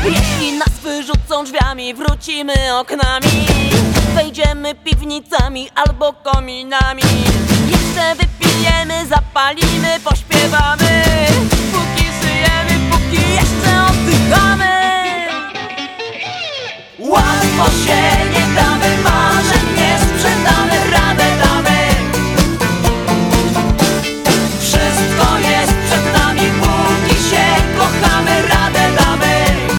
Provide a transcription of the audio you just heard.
Jeśli nas wyrzucą drzwiami, wrócimy oknami. Wejdziemy piwnicami albo kominami. Jeszcze wypijemy, zapalimy, pośpiewamy.